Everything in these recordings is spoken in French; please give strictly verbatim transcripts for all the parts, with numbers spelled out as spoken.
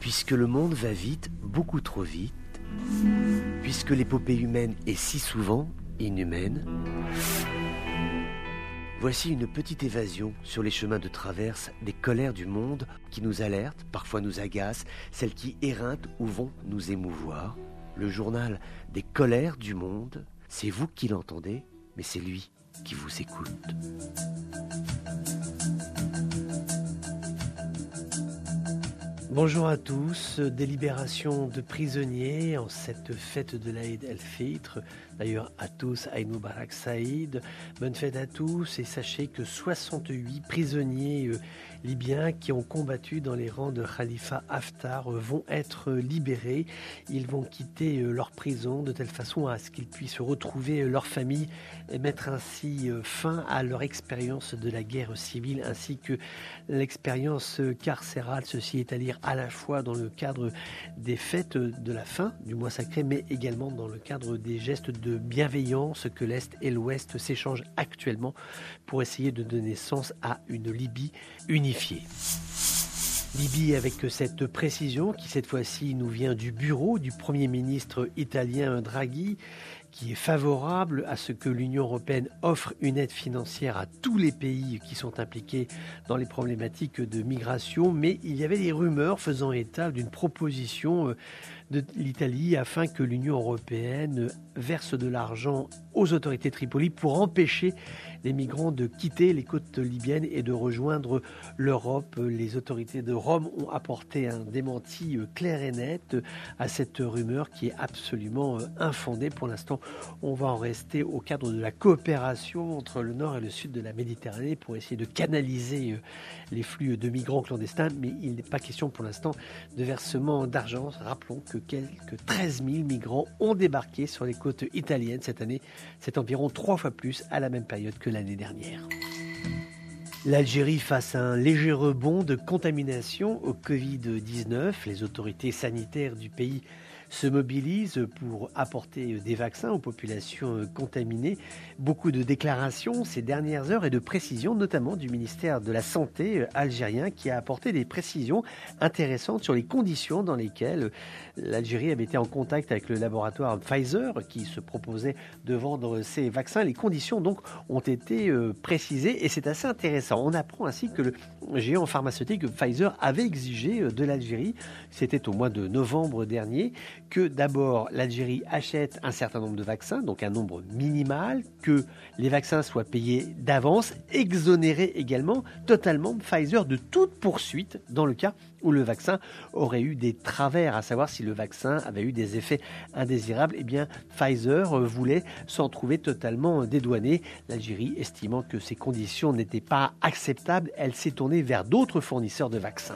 Puisque le monde va vite, beaucoup trop vite, puisque l'épopée humaine est si souvent inhumaine, voici une petite évasion sur les chemins de traverse des colères du monde qui nous alertent, parfois nous agacent, celles qui éreintent ou vont nous émouvoir. Le journal des colères du monde, c'est vous qui l'entendez, mais c'est lui qui vous écoute. Bonjour à tous, délibération de prisonniers en cette fête de l'Aïd el-Fitr. D'ailleurs à tous, Aïd Mubarak Saïd, bonne fête à tous et sachez que soixante-huit prisonniers euh, libyens qui ont combattu dans les rangs de Khalifa Haftar euh, vont être libérés. Ils vont quitter euh, leur prison de telle façon à ce qu'ils puissent retrouver euh, leur famille et mettre ainsi euh, fin à leur expérience de la guerre civile ainsi que l'expérience euh, carcérale. Ceci est à dire à la fois dans le cadre des fêtes de la fin du mois sacré, mais également dans le cadre des gestes de bienveillance que l'Est et l'Ouest s'échangent actuellement pour essayer de donner sens à une Libye unifiée. Libye avec cette précision qui cette fois-ci nous vient du bureau du Premier ministre italien Draghi, qui est favorable à ce que l'Union européenne offre une aide financière à tous les pays qui sont impliqués dans les problématiques de migration, mais il y avait des rumeurs faisant état d'une proposition de l'Italie afin que l'Union européenne verse de l'argent aux autorités de Tripoli pour empêcher les migrants de quitter les côtes libyennes et de rejoindre l'Europe. Les autorités de Rome ont apporté un démenti clair et net à cette rumeur qui est absolument infondée. Pour l'instant, on va en rester au cadre de la coopération entre le nord et le sud de la Méditerranée pour essayer de canaliser les flux de migrants clandestins, mais il n'est pas question pour l'instant de versement d'argent. Rappelons que quelques treize mille migrants ont débarqué sur les côtes italiennes cette année. C'est environ trois fois plus à la même période que l'année dernière. L'Algérie face à un léger rebond de contamination au covid dix-neuf. Les autorités sanitaires du pays se mobilisent pour apporter des vaccins aux populations contaminées. Beaucoup de déclarations ces dernières heures et de précisions, notamment du ministère de la Santé algérien, qui a apporté des précisions intéressantes sur les conditions dans lesquelles l'Algérie avait été en contact avec le laboratoire Pfizer, qui se proposait de vendre ces vaccins. Les conditions donc ont été précisées et c'est assez intéressant. On apprend ainsi que le géant pharmaceutique Pfizer avait exigé de l'Algérie, c'était au mois de novembre dernier, que d'abord l'Algérie achète un certain nombre de vaccins, donc un nombre minimal, que les vaccins soient payés d'avance, exonérés également totalement Pfizer de toute poursuite dans le cas où le vaccin aurait eu des travers, à savoir si le vaccin avait eu des effets indésirables. Eh bien, Pfizer voulait s'en trouver totalement dédouané. L'Algérie, estimant que ces conditions n'étaient pas acceptables, elle s'est tournée vers d'autres fournisseurs de vaccins.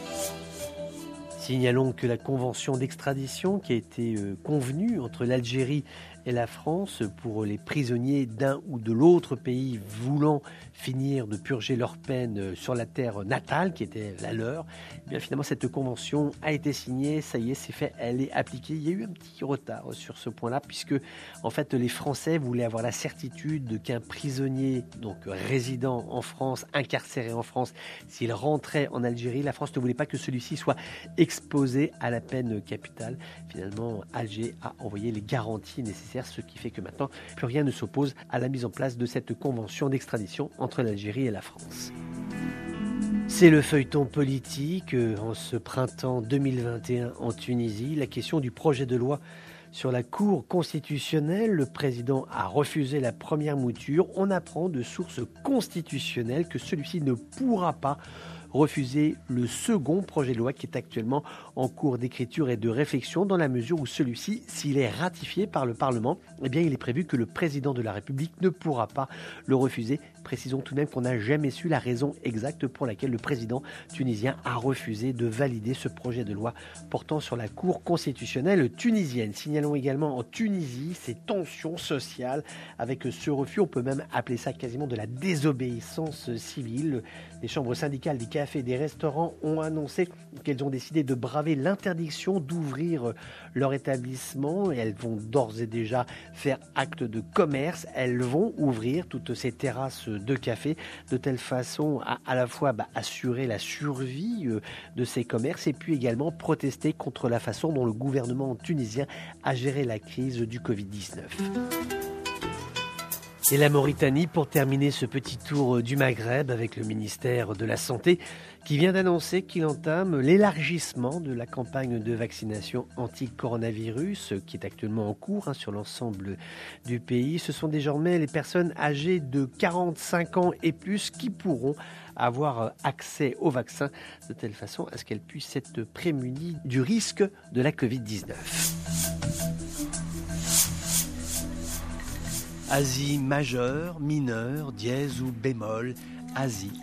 Signalons que la convention d'extradition qui a été euh, convenue entre l'Algérie et la France pour les prisonniers d'un ou de l'autre pays voulant finir de purger leur peine sur la terre natale qui était la leur, eh bien finalement cette convention a été signée, ça y est, c'est fait, elle est appliquée. Il y a eu un petit retard sur ce point-là puisque en fait les Français voulaient avoir la certitude qu'un prisonnier donc résident en France, incarcéré en France, s'il rentrait en Algérie, la France ne voulait pas que celui-ci soit exposé à la peine capitale. Finalement, Alger a envoyé les garanties nécessaires, ce qui fait que maintenant, plus rien ne s'oppose à la mise en place de cette convention d'extradition entre l'Algérie et la France. C'est le feuilleton politique en ce printemps deux mille vingt et un en Tunisie. La question du projet de loi sur la Cour constitutionnelle, le président a refusé la première mouture. On apprend de sources constitutionnelles que celui-ci ne pourra pas refuser le second projet de loi qui est actuellement en cours d'écriture et de réflexion dans la mesure où celui-ci, s'il est ratifié par le Parlement, eh bien il est prévu que le président de la République ne pourra pas le refuser. Précisons tout de même qu'on n'a jamais su la raison exacte pour laquelle le président tunisien a refusé de valider ce projet de loi portant sur la Cour constitutionnelle tunisienne. Signalons également en Tunisie ces tensions sociales avec ce refus, on peut même appeler ça quasiment de la désobéissance civile. Les chambres syndicales des K cafés, des restaurants ont annoncé qu'elles ont décidé de braver l'interdiction d'ouvrir leur établissement et elles vont d'ores et déjà faire acte de commerce. Elles vont ouvrir toutes ces terrasses de café de telle façon à à la fois bah, assurer la survie euh, de ces commerces et puis également protester contre la façon dont le gouvernement tunisien a géré la crise du covid dix-neuf. Et la Mauritanie, pour terminer ce petit tour du Maghreb avec le ministère de la Santé, qui vient d'annoncer qu'il entame l'élargissement de la campagne de vaccination anti-coronavirus, qui est actuellement en cours hein, sur l'ensemble du pays. Ce sont désormais les personnes âgées de quarante-cinq ans et plus qui pourront avoir accès au vaccin de telle façon à ce qu'elles puissent être prémunies du risque de la covid dix-neuf. Asie majeure, mineure, dièse ou bémol, azimut.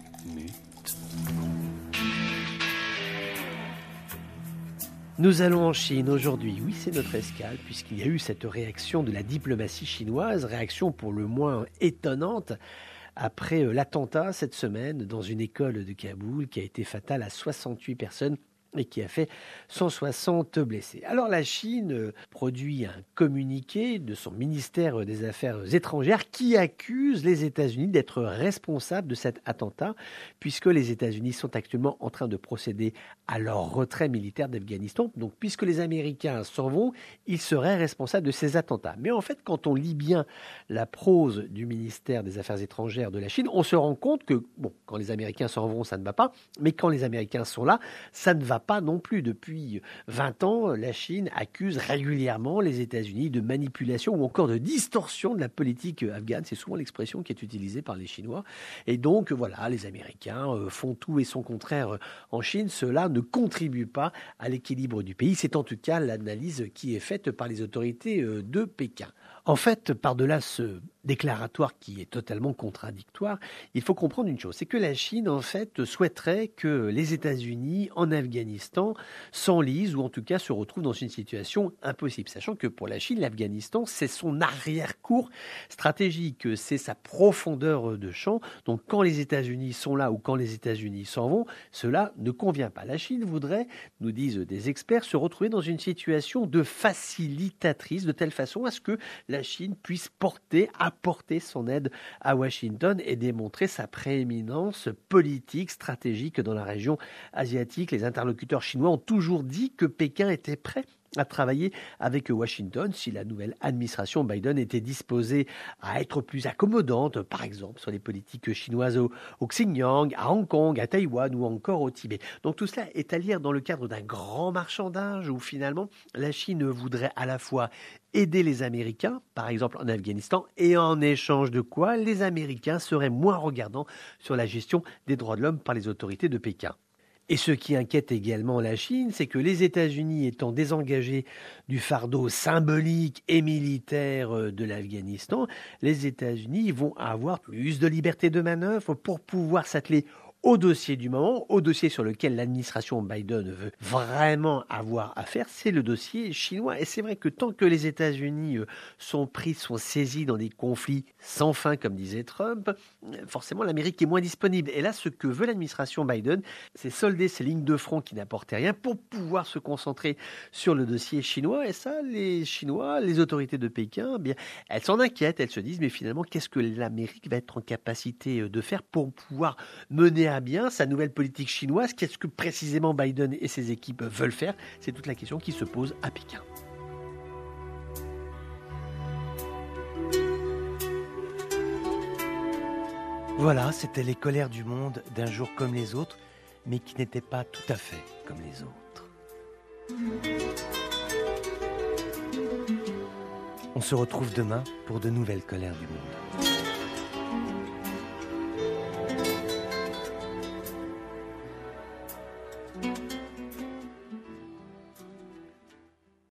Nous allons en Chine aujourd'hui. Oui, c'est notre escale, puisqu'il y a eu cette réaction de la diplomatie chinoise, réaction pour le moins étonnante, après l'attentat cette semaine dans une école de Kaboul qui a été fatale à soixante-huit personnes et qui a fait cent soixante blessés. Alors la Chine produit un communiqué de son ministère des Affaires étrangères qui accuse les États-Unis d'être responsables de cet attentat, puisque les États-Unis sont actuellement en train de procéder à leur retrait militaire d'Afghanistan. Donc puisque les Américains s'en vont, ils seraient responsables de ces attentats. Mais en fait, quand on lit bien la prose du ministère des Affaires étrangères de la Chine, on se rend compte que, bon, quand les Américains s'en vont, ça ne va pas, mais quand les Américains sont là, ça ne va pas non plus. Depuis vingt ans, la Chine accuse régulièrement les États-Unis de manipulation ou encore de distorsion de la politique afghane. C'est souvent l'expression qui est utilisée par les Chinois. Et donc, voilà, les Américains font tout et son contraire en Chine. Cela ne contribue pas à l'équilibre du pays. C'est en tout cas l'analyse qui est faite par les autorités de Pékin. En fait, par-delà ce déclaratoire qui est totalement contradictoire, il faut comprendre une chose, c'est que la Chine, en fait, souhaiterait que les États-Unis, en Afghanistan, s'enlisent ou en tout cas se retrouvent dans une situation impossible. Sachant que pour la Chine, l'Afghanistan, c'est son arrière-cour stratégique, c'est sa profondeur de champ. Donc quand les États-Unis sont là ou quand les États-Unis s'en vont, cela ne convient pas. La Chine voudrait, nous disent des experts, se retrouver dans une situation de facilitatrice, de telle façon à ce que la Chine puisse porter, apporter son aide à Washington et démontrer sa prééminence politique, stratégique dans la région asiatique. Les interlocuteurs chinois ont toujours dit que Pékin était prêt à travailler avec Washington si la nouvelle administration Biden était disposée à être plus accommodante, par exemple sur les politiques chinoises au, au Xinjiang, à Hong Kong, à Taïwan ou encore au Tibet. Donc tout cela est à lire dans le cadre d'un grand marchandage où finalement la Chine voudrait à la fois aider les Américains, par exemple en Afghanistan, et en échange de quoi les Américains seraient moins regardants sur la gestion des droits de l'homme par les autorités de Pékin. Et ce qui inquiète également la Chine, c'est que les États-Unis étant désengagés du fardeau symbolique et militaire de l'Afghanistan, les États-Unis vont avoir plus de liberté de manœuvre pour pouvoir s'atteler au dossier du moment, au dossier sur lequel l'administration Biden veut vraiment avoir affaire, c'est le dossier chinois. Et c'est vrai que tant que les États-Unis sont pris, sont saisis dans des conflits sans fin, comme disait Trump, forcément l'Amérique est moins disponible. Et là, ce que veut l'administration Biden, c'est solder ces lignes de front qui n'apportaient rien pour pouvoir se concentrer sur le dossier chinois. Et ça, les Chinois, les autorités de Pékin, eh bien, elles s'en inquiètent. Elles se disent, mais finalement, qu'est-ce que l'Amérique va être en capacité de faire pour pouvoir mener à bien sa nouvelle politique chinoise? Qu'est-ce que précisément Biden et ses équipes veulent faire? C'est toute la question qui se pose à Pékin. Voilà, c'était les colères du monde d'un jour comme les autres, mais qui n'étaient pas tout à fait comme les autres. On se retrouve demain pour de nouvelles colères du monde. Thank you.